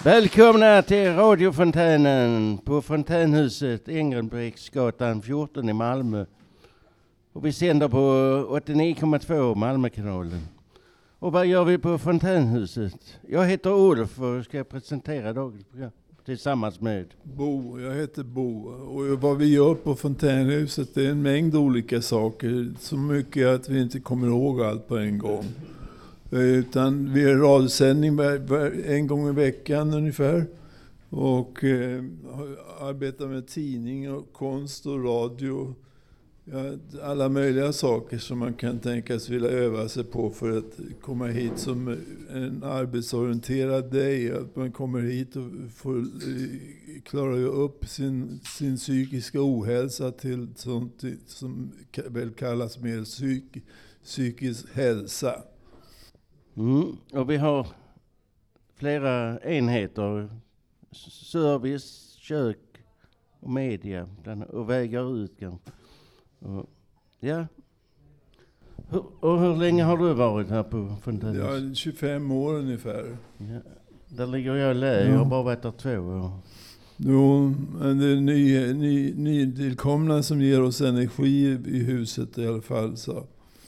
Välkomna till radiofontänen på Fontänhuset, Engrenbrektsgatan 14 i Malmö. Och vi sänder på 89,2 Malmökanalen. Och vad gör vi på Fontänhuset? Jag heter Ulf och ska presentera dagens program tillsammans med Bo. Jag heter Bo. Och vad vi gör på Fontänhuset är en mängd olika saker. Så mycket att vi inte kommer ihåg allt på en gång. Utan vi har radiosändning en gång i veckan ungefär. Och arbetar med tidning och konst och radio. Ja, alla möjliga saker som man kan tänkas vilja öva sig på för att komma hit som en arbetsorienterad dig. Att man kommer hit och får klara upp sin psykiska ohälsa till sånt som väl kallas mer psykisk hälsa. Och vi har flera enheter, service, kök och media och vägar ut. Och, ja. Och hur länge har du varit här på Fontänhuset? Ja, 25 år ungefär. Ja. Där ligger jag lä. Jag har bara varit där 2 år. Jo, men det är nytillkomna som ger oss energi i huset i alla fall. Så.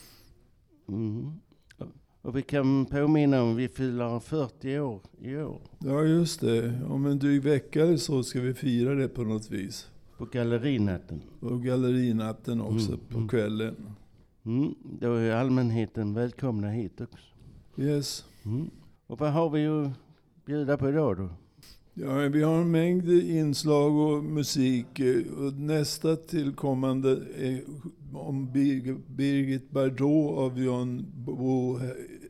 Och vi kan påminna om vi fyller 40 år i år. Ja, just det. Om en dryg vecka eller så ska vi fira det på något vis. På gallerinatten. Och gallerinatten också på kvällen. Då är allmänheten välkomna hit också. Yes. Och vad har vi att bjuda på idag då? Ja, vi har en mängd inslag och musik. Och nästa tillkommande är om Birgit Bardot av Jan Bo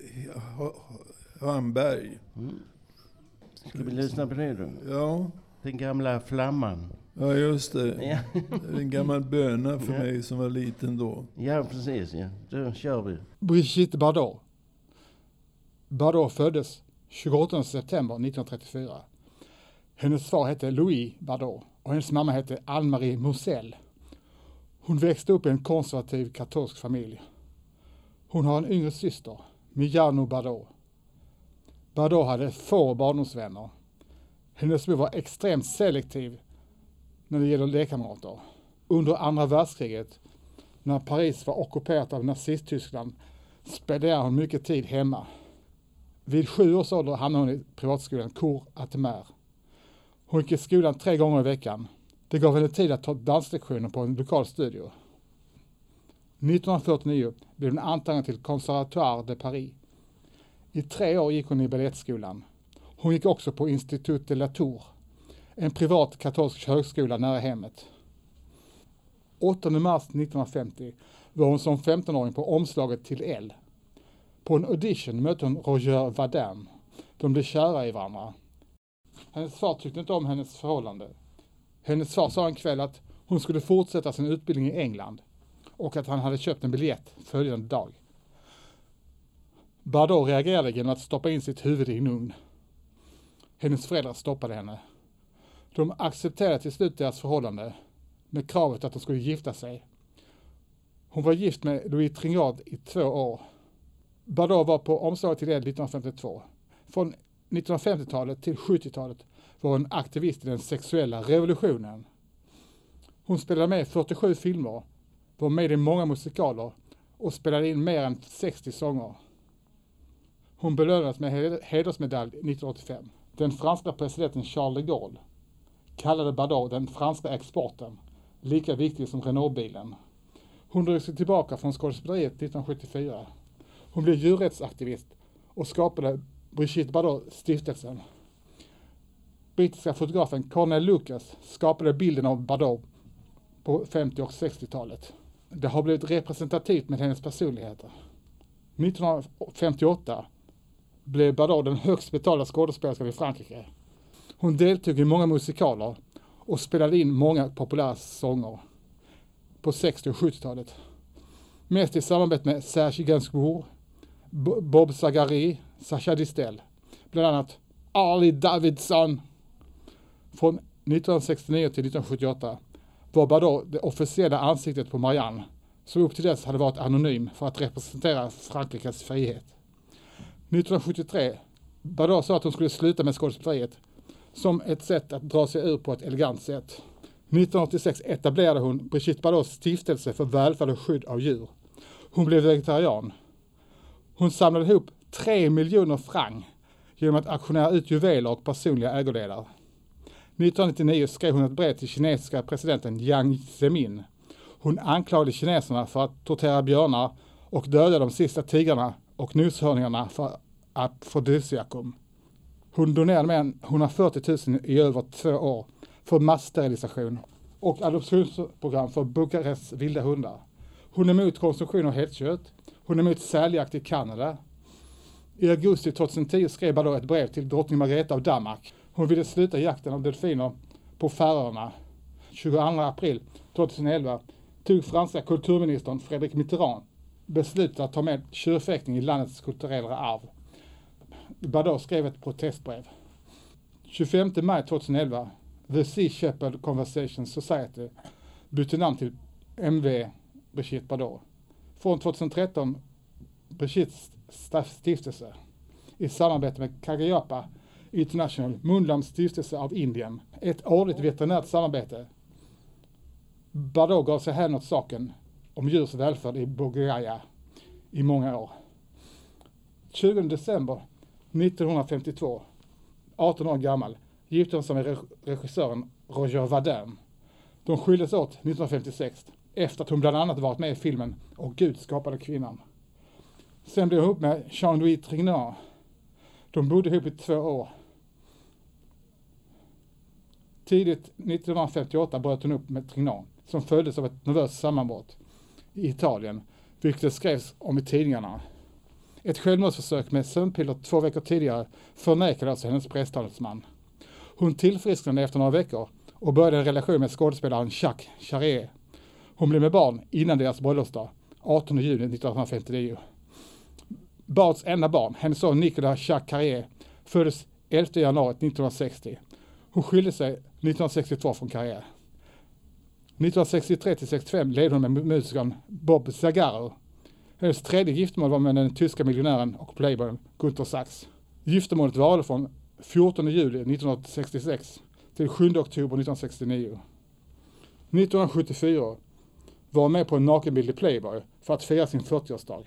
Hamberg. Ska vi lyssna på det då? Ja. Den gamla flamman. Ja, just det. Ja. En gammal böna för mig som var liten då. Ja, precis. Ja. Då kör vi. Brigitte Bardot. Bardot föddes 28 september 1934. Hennes far hette Louis Bardot och hennes mamma hette Anne-Marie Moselle. Hon växte upp i en konservativ katolsk familj. Hon har en yngre syster, Miano Bardot. Bardot hade få barndomsvänner. Hennes mor var extremt selektiv när det gäller lekkamrater. Under andra världskriget, när Paris var ockuperat av Nazisttyskland, spenderade hon mycket tid hemma. Vid 7 års ålder hamnade hon i privatskolan Cours Atmer. Hon gick i skolan 3 gånger i veckan. Det gav henne tid att ta danslektioner på en lokal studio. 1949 blev hon antagen till Conservatoire de Paris. I 3 år gick hon i ballettskolan. Hon gick också på Institut de la Tour, en privat katolsk högskola nära hemmet. 8 mars 1950 var hon som 15-åring på omslaget till Elle. På en audition mötte hon Roger Vadim. De blev kära i varandra. Hennes far tyckte inte om hennes förhållande. Hennes far sa en kväll att hon skulle fortsätta sin utbildning i England och att han hade köpt en biljett följande dag. Bardot reagerade genom att stoppa in sitt huvud i en ugn. Hennes föräldrar stoppade henne. De accepterade till slut deras förhållande med kravet att de skulle gifta sig. Hon var gift med Louis Tringard i 2 år. Bardot var på omslaget till Elle 1952. Från 1950-talet till 70-talet var hon aktivist i den sexuella revolutionen. Hon spelade med i 47 filmer, var med i många musikaler och spelade in mer än 60 sånger. Hon belönades med hedersmedalj 1985. Den franska presidenten Charles de Gaulle kallade Bardot den franska exporten, lika viktig som Renault-bilen. Hon drog sig tillbaka från skådespeleriet 1974. Hon blev djurrättsaktivist och skapade Brigitte Bardot-stiftelsen. Brittiska fotografen Cornel Lucas skapade bilden av Bardot på 50- och 60-talet. Det har blivit representativt med hennes personligheter. 1958 blev Bardot den högst betalda skådespelerskan i Frankrike. Hon deltog i många musikaler och spelade in många populära sånger på 60- och 70-talet. Mest i samarbete med Serge Gainsbourg, Bob Sagari, Sacha Distel. Bland annat Harley Davidson. Från 1969 till 1978 var Bardot det officiella ansiktet på Marianne, som upp till dess hade varit anonym för att representera Frankrikes frihet. 1973, Bardot sa att hon skulle sluta med skådespeleriet som ett sätt att dra sig ur på ett elegant sätt. 1986 etablerade hon Brigitte Bardots stiftelse för välfärd och skydd av djur. Hon blev vegetarian. Hon samlade ihop 3 miljoner franc genom att auktionera ut juveler och personliga ägodelar. 1999 skrev hon ett brev till kinesiska presidenten Jiang Zemin. Hon anklagade kineserna för att tortera björnar och döda de sista tigrarna och noshörningarna för afrodisiakum. Hon donerade mer än 140 000 i över 2 år för masssterilisation och adoptionsprogram för Bukarests vilda hundar. Hon är emot konsumtion av hästkött. Hon är emot säljakt i Kanada. I augusti 2010 skrev Bardot ett brev till drottning Margareta av Danmark. Hon ville sluta jakten av delfiner på Färöarna. 22 april 2011 tog franska kulturministern Frédéric Mitterrand beslutet att ta med tjurfäktning i landets kulturella arv. Bardot skrev ett protestbrev. 25 maj 2011 The Sea Shepherd Conservation Society bytte namn till MV Brigitte Bardot. Från 2013 Brigittes stiftelse i samarbete med Kagayapa International Munlam stiftelse av Indien. Ett årligt veterinärt samarbete. Bardot gav sig hän åt saken om djurs välfärd i Bodh-Gaya i många år. 20 december 1952, 18 år gammal, gifte hon sig med regissören Roger Vadim. De skildes åt 1956 efter att hon bland annat varit med i filmen Och Gud skapade kvinnan. Sen blev hon ihop med Jean-Louis Trintignant. De bodde ihop i 2 år. Tidigt 1958 bröt hon upp med Trintignant som följdes av ett nervöst sammanbrott i Italien, vilket skrevs om i tidningarna. Ett självmordsförsök med sömnpiller 2 veckor tidigare förnekade alltså hennes presstalesman. Hon tillfrisknade efter några veckor och började en relation med skådespelaren Jacques Charrier. Hon blev med barn innan deras bröllopsdag, 18 juni 1959. Bards enda barn, hennes son Nicolas Jacques Charrier, föddes 11 januari 1960. Hon skilde sig 1962 från Charrier. 1963-65 levde hon med musikern Bob Zagaro. Hennes tredje giftermål var med den tyska miljonären och playboyen Gunther Sachs. Giftermålet varade från 14 juli 1966 till 7 oktober 1969. 1974 var hon med på en nakenbild i Playboy för att fira sin 40-årsdag.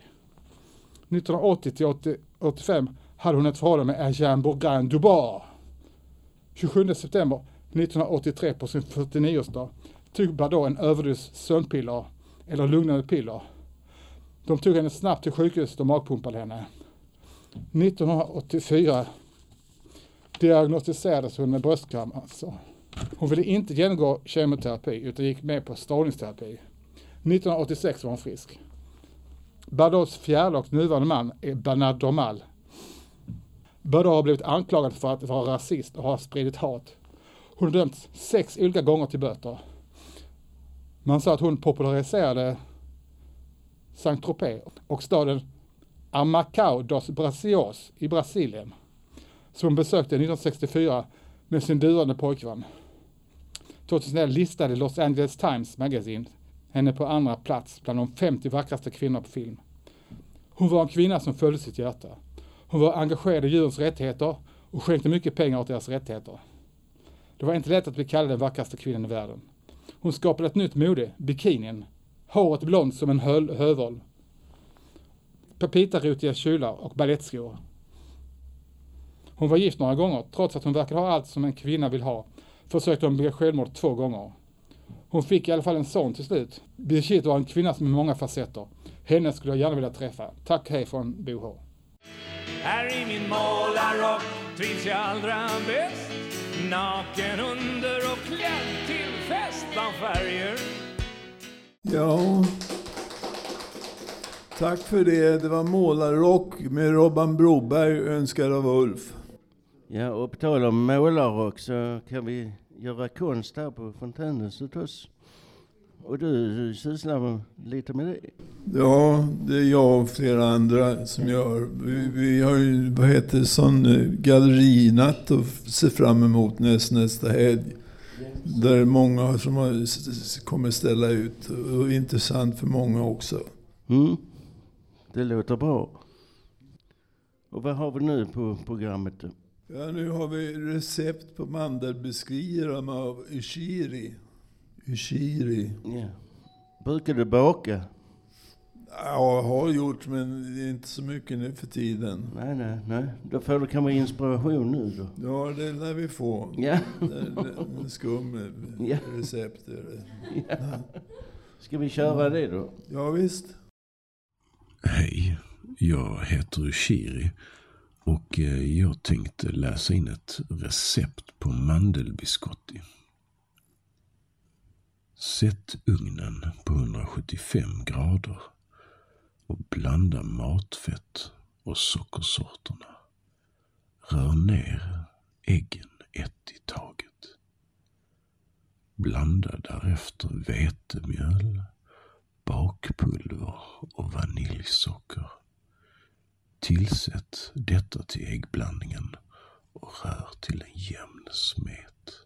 1980-85 hade hon ett förhållande med Eugène Bourgain-Dubois. 27 september 1983 på sin 49-årsdag tog Bardot en överdos sömnpiller eller lugnande piller. De tog henne snabbt till sjukhuset och magpumpade henne. 1984 diagnostiserades hon med bröstcancer. Hon ville inte genomgå kemoterapi utan gick med på strålningsterapi. 1986 var hon frisk. Bardots fjärde och nuvarande man är Bernard Dormal. Bardot har blivit anklagad för att vara rasist och ha spridit hat. Hon har dömts 6 olika gånger till böter. Man sa att hon populariserade Saint-Tropez och staden Amacao dos Bracios i Brasilien, som hon besökte 1964 med sin dyrande pojkvän. 2011 listade Los Angeles Times Magazine henne på andra plats bland de 50 vackraste kvinnor på film. Hon var en kvinna som följde sitt hjärta. Hon var engagerad i djurens rättigheter och skänkte mycket pengar åt deras rättigheter. Det var inte lätt att bli kallad den vackraste kvinnan i världen. Hon skapade ett nytt mode, bikinin. Håret blont som en hövol. Pepita-rutiga kjolar och ballettskor. Hon var gift några gånger, trots att hon verkade ha allt som en kvinna vill ha. Försökte hon begå självmord 2 gånger. Hon fick i alla fall en son till slut. Brigitte var en kvinna som med många facetter. Henne skulle jag gärna vilja träffa. Tack, hej från Boho. Här i min målarrock trivs jag allra bäst. Naken under och klädd till fest av färger. Ja, tack för det. Det var Målarrock med Robban Broberg, önskad av Ulf. Ja, och på tal om målarrock så kan vi göra konst här på Fontänhuset oss. Och du sysslar lite med det. Ja, det är jag och flera andra som gör. Vi har ju, sån gallerinatt att se fram emot nästa helg. Där är många som kommer ställa ut. Och intressant för många också. Det låter bra. Och vad har vi nu på programmet då? Ja, nu har vi recept på mandelbiskvier av Ushiri. Ja. Brukar du baka? Ja, jag har gjort, men det är inte så mycket nu för tiden. Nej. Då får du kanske inspiration nu då. Ja, det lär vi få. Ja. En skum recept. Ja. Ska vi köra det då? Ja, visst. Hej, jag heter Ushiri och jag tänkte läsa in ett recept på mandelbiscotti. Sätt ugnen på 175 grader och blanda matfett och sockersorterna. Rör ner äggen ett i taget. Blanda därefter vetemjöl, bakpulver och vaniljsocker. Tillsätt detta till äggblandningen och rör till en jämn smet.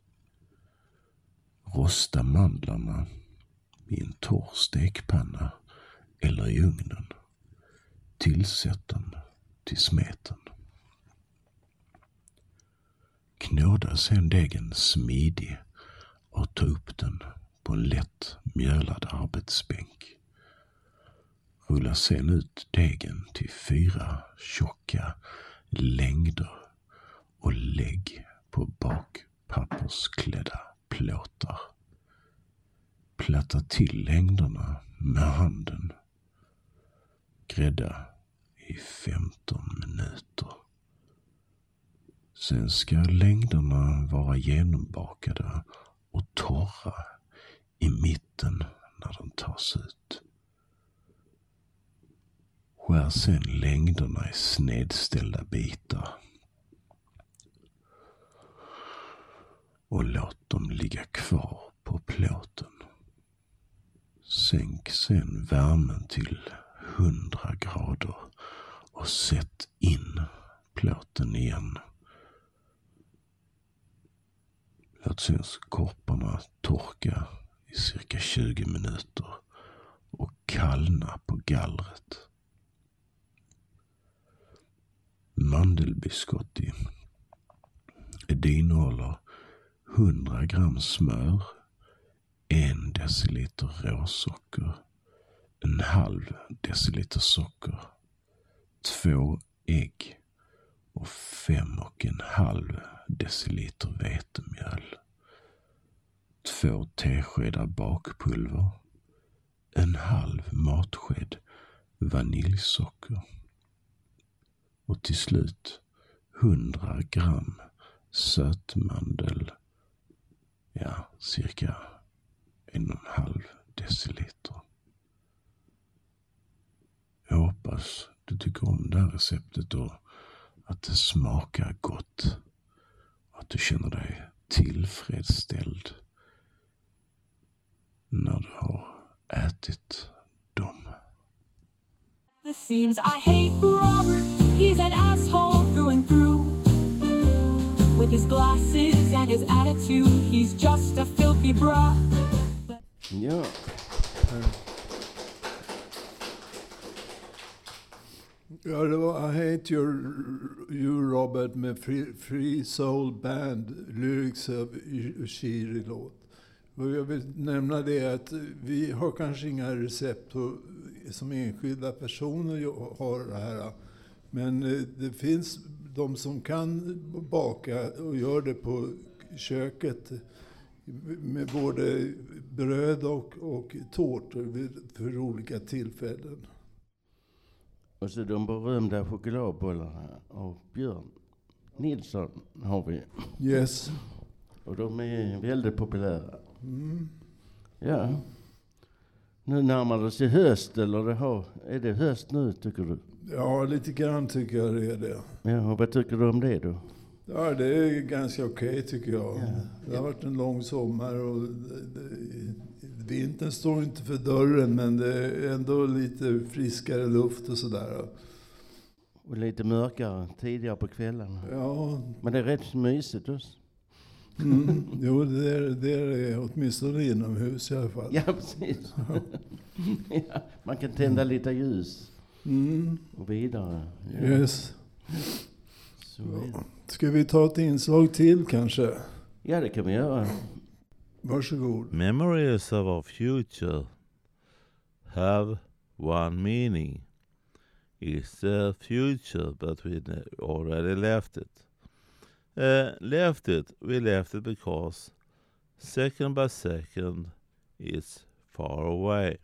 Rosta mandlarna i en torr stekpanna eller i ugnen. Tillsätt den till smeten. Knåda sedan degen smidig och ta upp den på en lätt mjölad arbetsbänk. Rulla sedan ut degen till 4 tjocka längder och lägg på bakpappersklädda plåtar. Platta till längderna med handen. Grädda i 15 minuter. Sen ska längderna vara genombakade och torra i mitten när de tas ut. Skär sen längderna i snedställda bitar och låt dem ligga kvar på plåten. Sänk sen värmen till 100 grader och sätt in plåten igen. Låt sen korparna torka i cirka 20 minuter och kallna på gallret. Mandelbiscotti. Det innehåller 100 gram smör, 1 deciliter råsocker, en halv deciliter socker, 2 ägg och 5,5 deciliter vetemjöl, 2 teskedar bakpulver, en halv matsked vaniljsocker och till slut 100 gram sötmandel, cirka 1,5 deciliter. Jag hoppas du tycker om det här receptet och att det smakar gott. Att du känner dig tillfredsställd när du har ätit dem. The seams, I hate Robert, he's an asshole through and through. With his glasses and his attitude, he's just a filthy bra. Ja. Ja, det var I Hate You Robert med Free Soul Band, lyrics av Ushiri-låt. Och jag vill nämna det att vi har kanske inga recept som enskilda personer har det här. Men det finns de som kan baka och gör det på köket med både bröd och tårtor för olika tillfällen. Och så de berömda chokladbollarna av Björn Nilsson har vi. Yes. Och de är väldigt populära. Mm. Ja. Nu närmar det sig höst, eller är det höst nu tycker du? Ja, lite grann tycker jag det är det. Ja, och vad tycker du om det då? Ja, det är ganska okej tycker jag. Ja. Det har varit en lång sommar och vintern står inte för dörren, men det är ändå lite friskare luft och sådär. Och lite mörkare tidigare på kvällarna. Ja. Men det är rätt mysigt också. Jo, det är åtminstone inomhus i alla fall. Ja, precis. Ja, man kan tända lite ljus och vidare. Ja. Yes. Så vidare. Ska vi ta ett inslag till kanske? Ja, det kan vi göra. Varsågod. Memories of our future have one meaning. It's the future, but we already left it. We left it because second by second it's far away.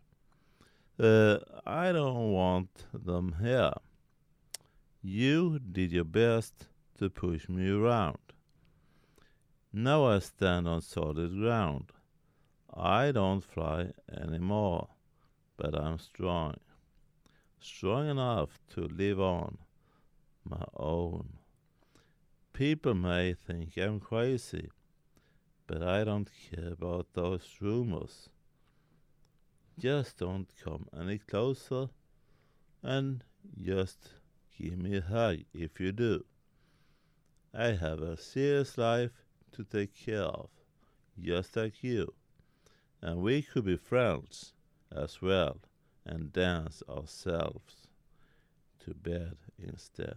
I don't want them here. You did your best to push me around. Now I stand on solid ground. I don't fly anymore, but I'm strong. Strong enough to live on my own. People may think I'm crazy, but I don't care about those rumors. Just don't come any closer, and just give me a hug if you do. I have a serious life to take care of, just like you. And we could be friends as well and dance ourselves to bed instead.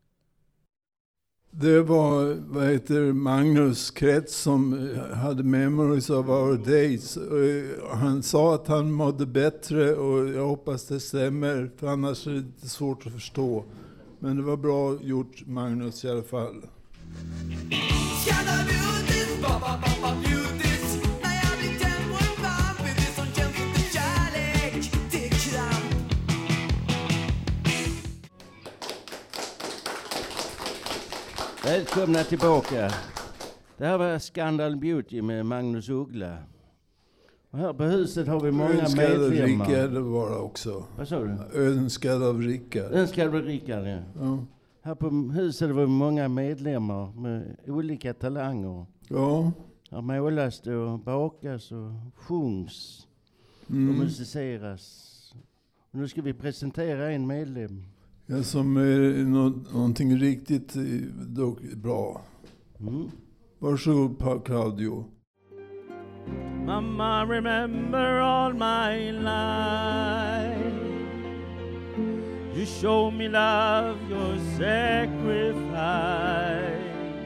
Det var Magnus Krets som hade Memories of Our Days. Han sa att han mådde bättre och jag hoppas det stämmer, för annars är det lite svårt att förstå. Men det var bra gjort, Magnus, i alla fall. Välkomna tillbaka. Det här var Scandal Beauty med Magnus Uggla. Och här på huset har vi många medlemmar. Rickard var det också. Vad sa du? Önskad av Rickard. Önskad av Rickard, ja. Ja. Här på huset var många medlemmar med olika talanger. Ja. Här målas det och bakas och sjungs och musiceras. Och nu ska vi presentera en medlem. Ja, som är någonting riktigt bra. Varsågod, Claudio. Mama, remember all my life. You show me love, your sacrifice.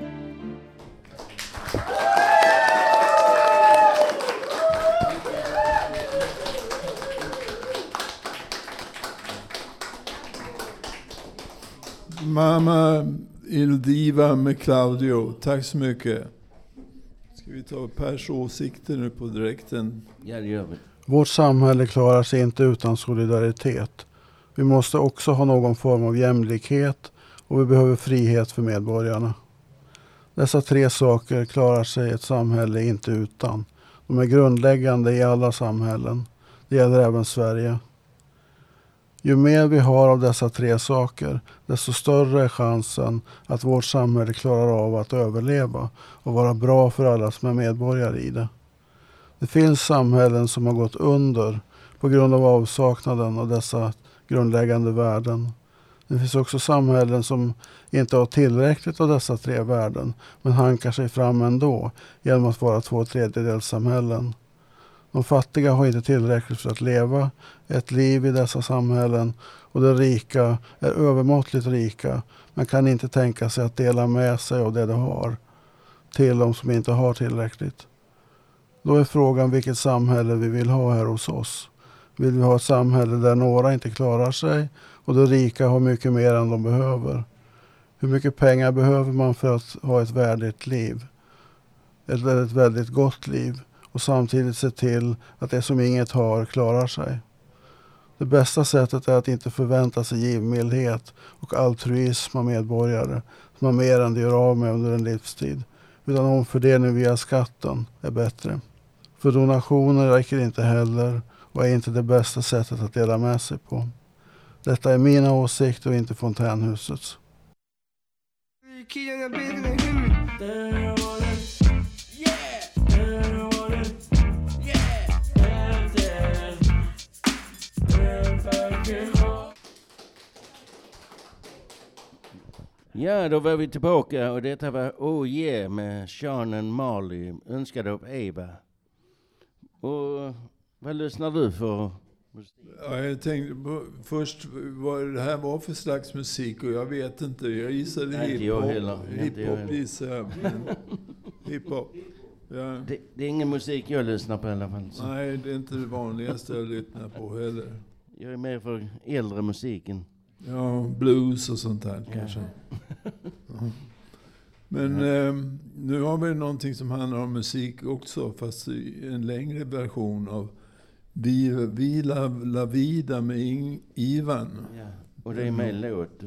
Mamma Il Diva med Claudio. Tack så mycket. Ska vi ta Pers åsikter nu på direkten? Ja, det gör vi. Vårt samhälle klarar sig inte utan solidaritet. Vi måste också ha någon form av jämlikhet och vi behöver frihet för medborgarna. Dessa tre saker klarar sig ett samhälle inte utan. De är grundläggande i alla samhällen. Det gäller även Sverige. Ju mer vi har av dessa tre saker, desto större är chansen att vårt samhälle klarar av att överleva och vara bra för alla som är medborgare i det. Det finns samhällen som har gått under på grund av avsaknaden av dessa grundläggande värden. Det finns också samhällen som inte har tillräckligt av dessa tre värden men hankar sig fram ändå genom att vara 2/3-samhällen. De fattiga har inte tillräckligt för att leva ett liv i dessa samhällen och de rika är övermåttligt rika men kan inte tänka sig att dela med sig av det de har till de som inte har tillräckligt. Då är frågan vilket samhälle vi vill ha här hos oss. Vill vi ha ett samhälle där några inte klarar sig och de rika har mycket mer än de behöver? Hur mycket pengar behöver man för att ha ett värdigt liv? Ett väldigt gott liv? Och samtidigt se till att det som inget har klarar sig. Det bästa sättet är att inte förvänta sig givmildhet och altruism av medborgare som har mer än de gör av med under en livstid. Utan omfördelning via skatten är bättre. För donationer räcker inte heller och är inte det bästa sättet att dela med sig på. Detta är mina åsikter och inte Fontänhusets. Ja, då var vi tillbaka och detta var Oh Yeah med Sean and Marley, önskad av Eva. Och vad lyssnar du för musik? Ja, jag tänkte först vad det här var för slags musik och jag vet inte. Jag gissade Nej, inte jag hiphop. heller. Inte jag Hiphop heller. gissar jag. Hiphop. Ja. Det är ingen musik jag lyssnar på i alla fall. Så. Nej, det är inte det vanligaste jag lyssnar på heller. Jag är mer för äldre musiken. Ja, blues och sånt där kanske. Ja. Men nu har vi någonting som handlar om musik också, fast i en längre version av Vila la vida med Ivan. Ja. Och det är med en låt.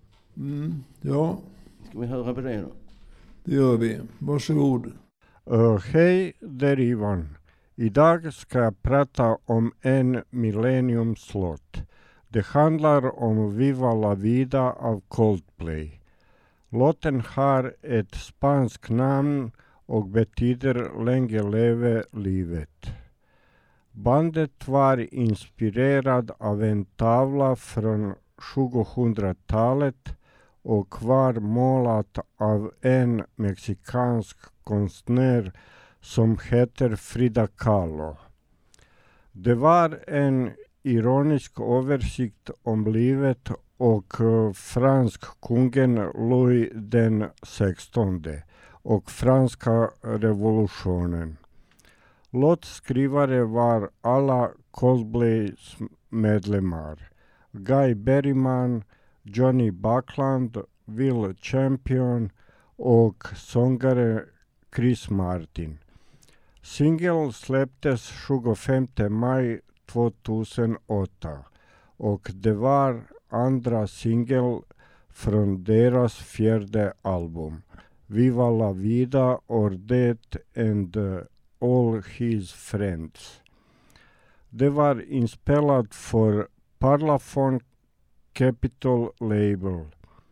Ja, Ska vi höra på det då? det gör vi. Varsågod. Hej, det är Ivan. Idag ska jag prata om en millenniumslåt. Det handlar om Viva la vida av Coldplay. Låten har ett spanskt namn och betyder länge leve livet. Bandet var inspirerad av en tavla från 2000-talet och var målat av en mexikansk konstnär som heter Frida Kahlo. Det var en ironisk översikt om livet och fransk kungen Louis den 16 och franska revolutionen. Låtskrivare var alla Coldplays medlemmar. Guy Berryman, Johnny Buckland, Will Champion och sångare Chris Martin. Singeln släpptes 25 maj 2008 och det var andra singel från deras fjärde album, Viva la vida or Death and All His Friends. Det var inspelat för Parlophone Capitol Label.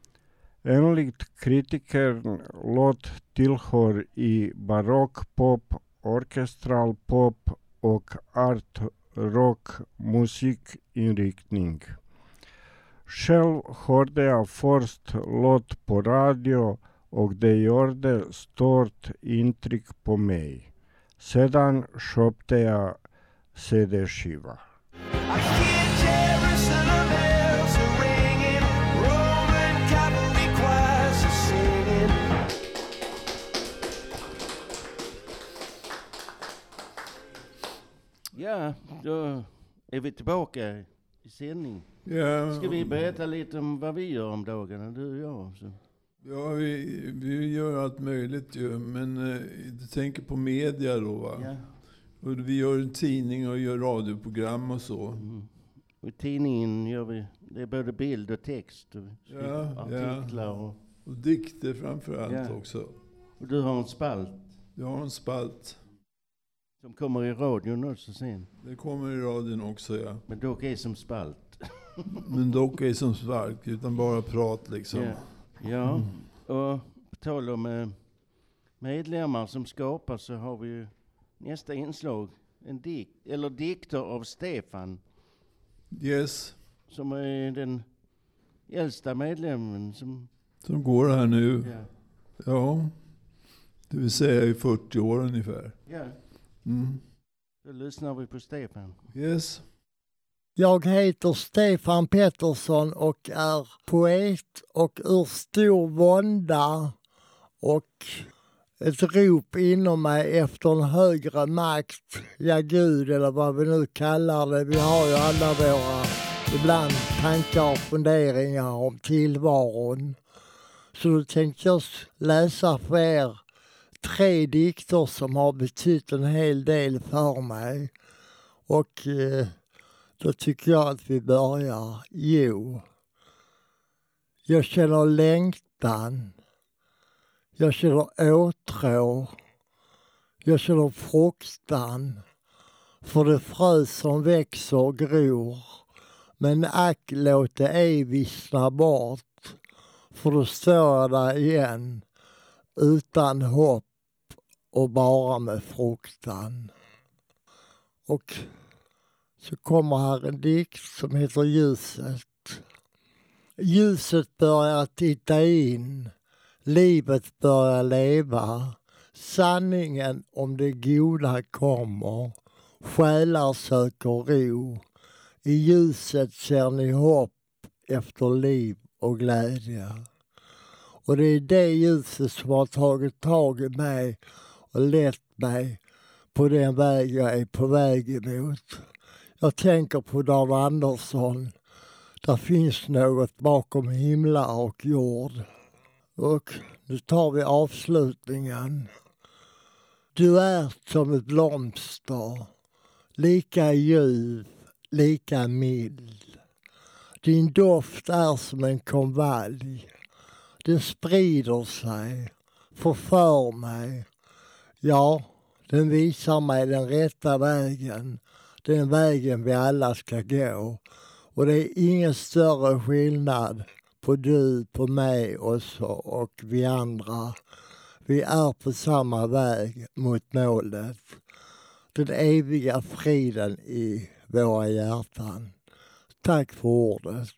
Enligt kritiker låt tillhör i barockpop, orkestral pop och art rock musikinriktning. Själv hörde jag först låt på radio och det gjorde stort intryck på mig. Sedan köpte jag CD-skiva. Ja, då är vi tillbaka i sändning. Ja, Ska vi berätta lite om vad vi gör om dagarna, du och jag? Så. ja vi gör allt möjligt ju, men du tänker på media då va? Ja. Och vi gör en tidning och gör radioprogram och så. Och i tidningen gör vi, det är både bild och text och Ja, artiklar. Och dikter framförallt också. Och du har en spalt. Jag har en spalt. Som kommer i radion också sen. Det kommer i radion också, ja. Men dock är som spalt. Men dock är som spark, utan bara prat liksom. Ja, och på tal om medlemmar som skapar så har vi ju nästa inslag. En dikter av Stefan. Yes. Som är den äldsta medlemmen som går här nu. Ja. Ja. Det vill säga i 40 år ungefär. Ja. Då lyssnar vi på Stefan. Yes. Jag heter Stefan Pettersson och är poet och ur stor vånda och ett rop inom mig efter en högre makt, ja Gud eller vad vi nu kallar det. Vi har ju alla våra ibland tankar och funderingar om tillvaron. Så då tänkte jag läsa för er 3 dikter som har betytt en hel del för mig. Och då tycker jag att vi börjar. Jo. Jag känner längtan. Jag känner åtrå. Jag känner fruktan. För det frö som växer och gror. Men ack, låt det ej vissna bort. För då står jag där igen. Utan hopp och bara med fruktan. Och så kommer här en dikt som heter Ljuset. Ljuset börjar titta in. Livet börjar leva. Sanningen om det goda kommer. Själar söker ro. I ljuset ser ni hopp efter liv och glädje. Och det är det ljuset som har tagit tag i mig och lett mig på den väg jag är på väg emot. Jag tänker på Dan Andersson. Där finns något bakom himlar och jord. Och nu tar vi avslutningen. Du är som ett blomster, lika ljuv, lika mild. Din doft är som en konvalj. Den sprider sig, förför mig. Ja, den visar mig den rätta vägen. Den vägen vi alla ska gå. Och det är ingen större skillnad på du, på mig och vi andra. Vi är på samma väg mot målet. Den eviga friden i våra hjärtan. Tack för ordet.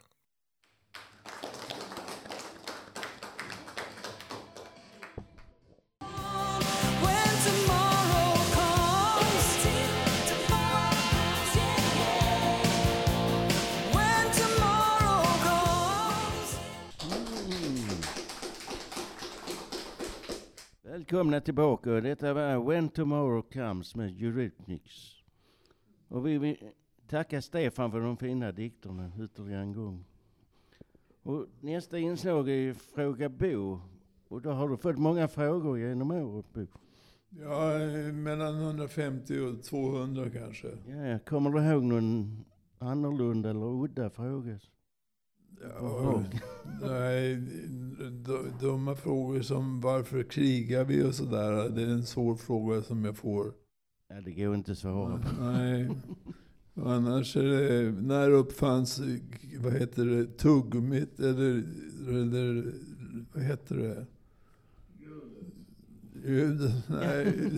Välkomna tillbaka. Detta var When Tomorrow Comes med Eurythmics. Och vi vill tacka Stefan för de fina dikterna ytterligare en gång. Och nästa inslag är Fråga Bo. Och då har du fått många frågor genom året, Bo. Ja, mellan 150 och 200 kanske. Ja, kommer du ihåg någon annorlunda eller udda fråga? Ja, nej, dumma frågor som varför krigar vi och sådär. Det är en svår fråga som jag får. Ja, det går inte att svara på. Nej. Annars är det, när uppfanns, vad heter det, tuggummet eller vad heter det? Gud, nej,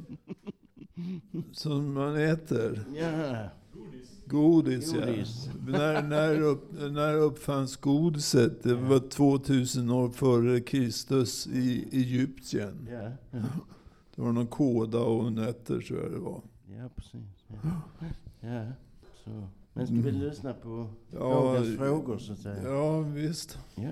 som man äter. Ja. Godis, ja. När uppfanns godiset? Det var 2000 år före Kristus i Egypten. Ja. Det var någon kåda och nötter, tror jag det var. Ja, precis. Ja. Så. Men ska vi lyssna på dagens frågor, så att säga? Ja, visst. Ja.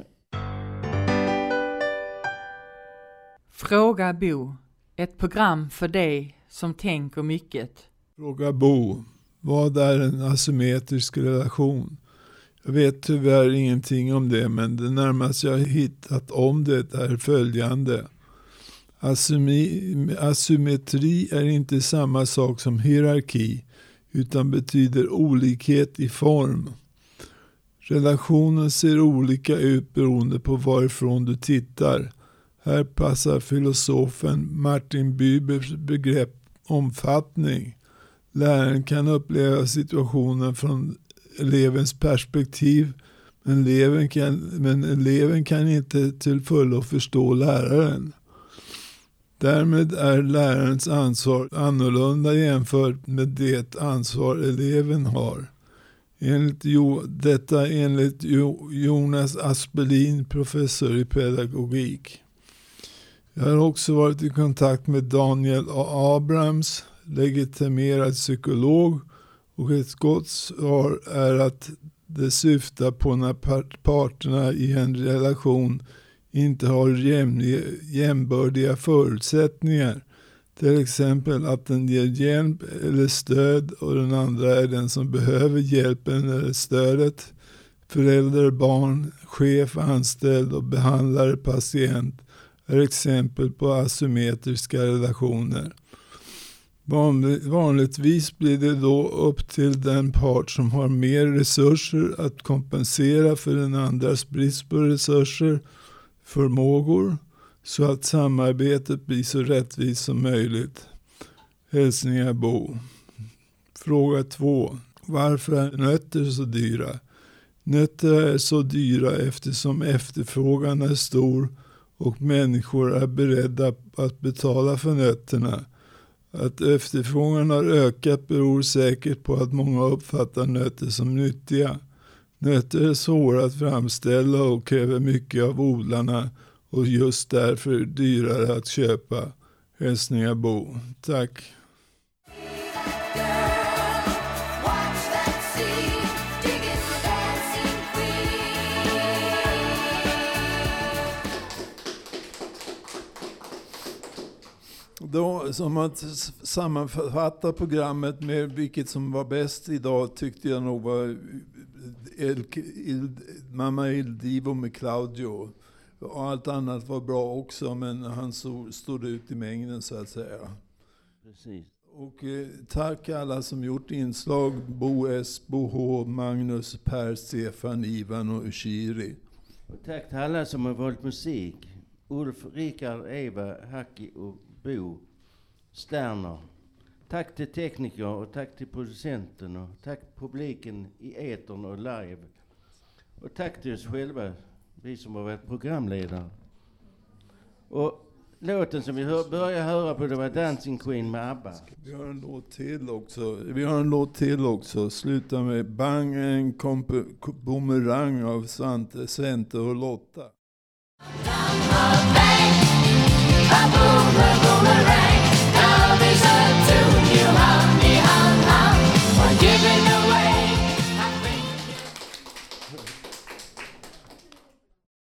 Fråga Bo. Ett program för dig som tänker mycket. Fråga Bo. Vad är en asymmetrisk relation? Jag vet tyvärr ingenting om det, men det närmaste jag hittat om det är följande. Asymmetri är inte samma sak som hierarki, utan betyder olikhet i form. Relationen ser olika ut beroende på varifrån du tittar. Här passar filosofen Martin Bubers begrepp omfattning. Läraren kan uppleva situationen från elevens perspektiv, men eleven kan inte till fullo förstå läraren. Därmed är lärarens ansvar annorlunda jämfört med det ansvar eleven har. Enligt Jonas Aspelin, professor i pedagogik. Jag har också varit i kontakt med Daniel Abrams, legitimerad psykolog, och ett gott svar är att det syftar på när parterna i en relation inte har jämbördiga förutsättningar. Till exempel att den ger hjälp eller stöd och den andra är den som behöver hjälpen eller stödet. Förälder, barn, chef, anställd och behandlare, patient är exempel på asymmetriska relationer. Vanligtvis blir det då upp till den part som har mer resurser att kompensera för den andras brist på resurser, förmågor, så att samarbetet blir så rättvist som möjligt. Hälsningar Bo. Fråga 2. Varför är nötter så dyra? Nötter är så dyra eftersom efterfrågan är stor och människor är beredda att betala för nötterna. Att efterfrågan har ökat beror säkert på att många uppfattar nötter som nyttiga. Nötter är svåra att framställa och kräver mycket av odlarna och just därför dyrare att köpa. Hälsningar Bo. Tack. Watch that scene. Då, som att sammanfatta programmet med vilket som var bäst idag tyckte jag nog var Mamma Il Divo med Claudio. Och allt annat var bra också, men han stod ut i mängden så att säga. Precis. Och tack alla som gjort inslag. Bo S, Bo H, Magnus, Per, Stefan, Ivan och Ushiri. Och tack till alla som har valt musik. Ulf, Rickard, Eva, Hacki och Bo Sterner. Tack till tekniker och tack till producenten och tack publiken i etern och live. Och tack till oss själva, vi som har varit programledare. Och låten som vi börjar höra på, det var Dancing Queen med ABBA. Vi har en låt till också. Sluta med Bang en bumerang av Svante och Lotta. A boomerang.